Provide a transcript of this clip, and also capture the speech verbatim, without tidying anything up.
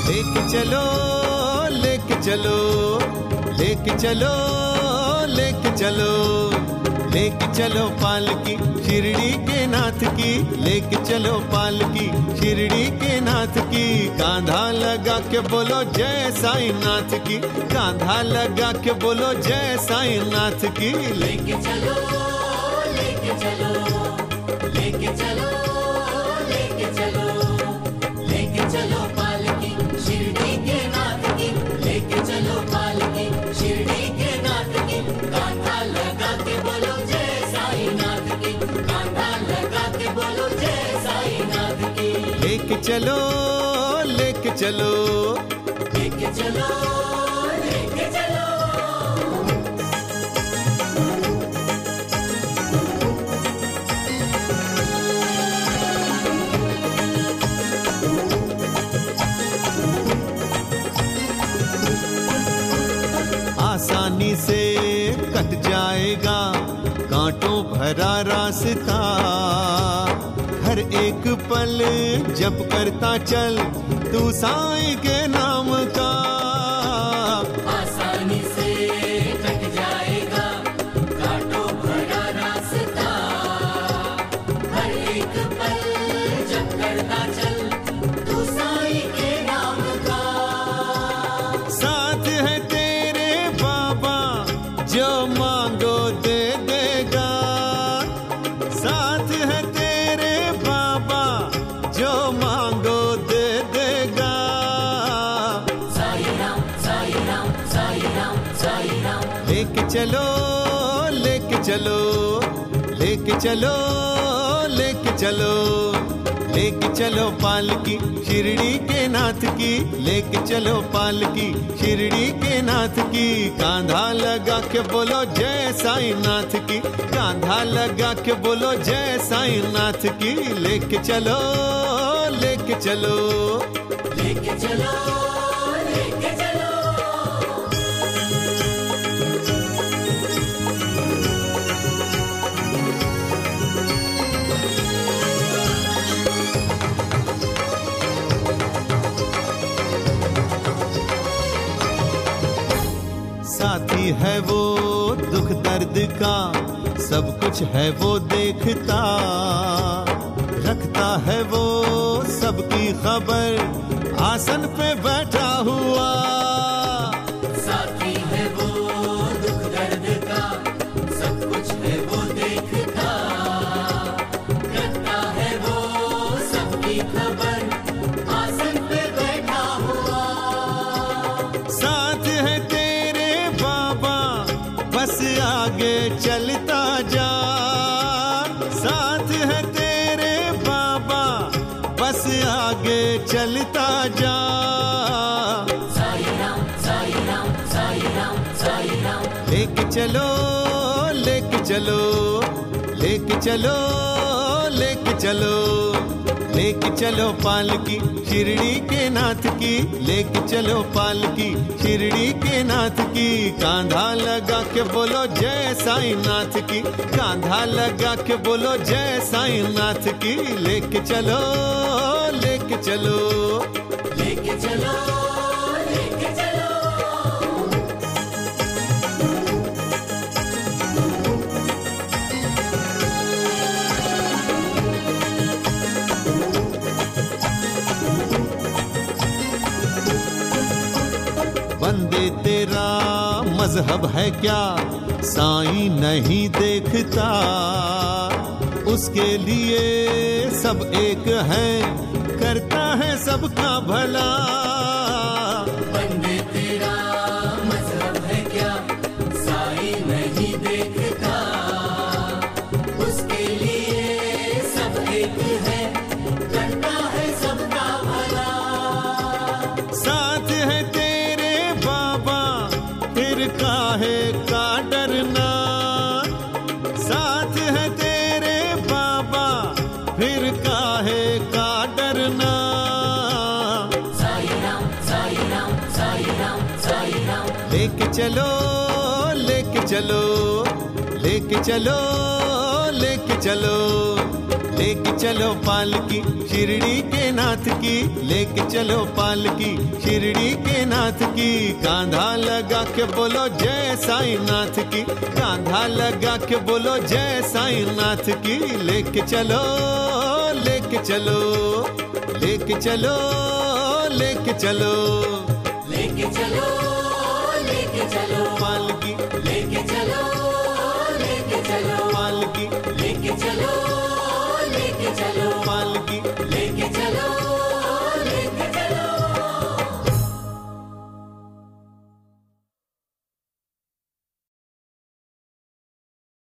लेके चलो लेके चलो लेके चलो लेके चलो लेके चलो पालकी शिरडी के नाथ की, लेके चलो पालकी शिरडी के नाथ की। कांधा लगा के बोलो जय साईं नाथ की, कांधा लगा के बोलो जय साईं नाथ की। लेके चलो लेके चलो लेके चलो लेके चलो लेके चलो पालकी शिरडी के नाथ की, लेके चलो पालकी शिरडी के नाथ की। कांधा लगा के बोलो जय साईं नाथ की, कांधा लगा के बोलो जय साईं नाथ की। लेके चलो लेके चलो लेके चलो लेके चलो। आसानी से कट जाएगा कांटों भरा रास्ता, हर एक पल जप करता चल तू साईं के नाम का। आसानी से कट जाएगा कांटों भरा रास्ता, हर एक पल जप करता चल तू साईं के नाम का। साथ है तेरे बाबा जो मांगो दे देगा, साथ है तेरे बाबा जो मांगो दे देगा। साईं राम साईं राम साईं राम साईं राम। लेके चलो लेके चलो लेके चलो लेके चलो लेके चलो पालकी शिरडी के नाथ की, लेके चलो पालकी शिरडी के नाथ की। कांधा लगा के बोलो जय साईं नाथ की, कांधा लगा के बोलो जय साईं नाथ की। लेके चलो लेके चलो लेके चलो लेके चलो। साथी है वो दुख दर्द का सब कुछ है वो देखता, रखता है वो सबकी खबर आसन पे बैठा हुआ। साथी है वो दुख दर्द का सब कुछ है वो देखता, रखता है वो सबकी खबर आसन पे बैठा हुआ। साथ है तेरे बाबा बस आगे चलता जा, साथ है तेरे बाबा बस आगे चलता जा। साईं राम साईं राम साईं राम साईं राम। लेके चलो लेके चलो लेके चलो लेके चलो लेके चलो पालकी शिरडी के नाथ की, लेके चलो पालकी शिरडी के नाथ की। कांधा लगा के बोलो जय साईं नाथ की, कांधा लगा के बोलो जय साईं नाथ की। लेके चलो लेके चलो लेके चलो लेके चलो। बंदे तेरा मजहब है क्या साईं नहीं देखता, उसके लिए सब एक है करता है सबका भला। बंदे तेरा मजहब है क्या साईं नहीं देखता, उसके लिए सब एक है करता है सबका भला। साथ है तेरे बाबा फिर काहे का डरना, साथ है तेरे बाबा फिर काहे का डरना। साईं राम साईं राम साईं राम साईं राम। लेके चलो लेके चलो लेके चलो लेके चलो लेके चलो पालकी शिरडी के नाथ की, लेके चलो पालकी शिरडी के नाथ की। कांधा लगा के बोलो जय साईं नाथ की, कांधा लगा के बोलो जय साईं नाथ की। लेके चलो लेके चलो लेके चलो लेके चलो लेके चलो लेके चलो पालकी, लेके चलो लेके चलो पालकी, लेके चलो लेके चलो पालकी, लेके चलो